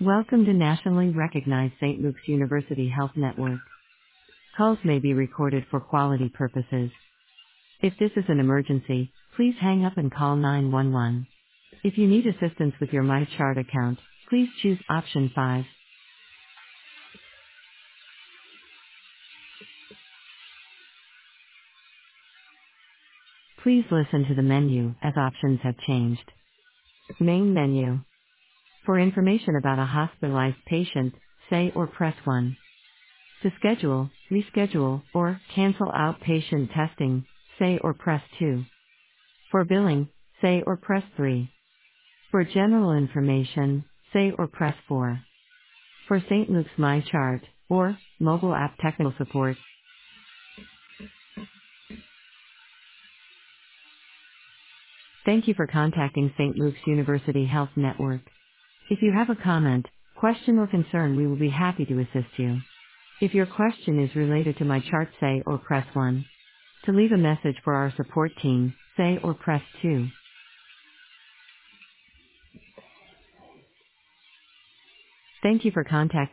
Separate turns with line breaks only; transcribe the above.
Welcome to nationally recognized St. Luke's University Health Network. Calls may be recorded for quality purposes. If this is an emergency, please hang up and call 911. If you need assistance with your MyChart account, please choose option 5. Please listen to the menu as options have changed. Main menu. For information about a hospitalized patient, say or press 1. To schedule, reschedule, or cancel outpatient testing, say or press 2. For billing, say or press 3. For general information, say or press 4. For St. Luke's MyChart, or mobile app technical support. Thank you for contacting St. Luke's University Health Network. If you have a comment, question or concern, we will be happy to assist you. If your question is related to MyChart, say or press 1. To leave a message for our support team, say or press 2. Thank you for contacting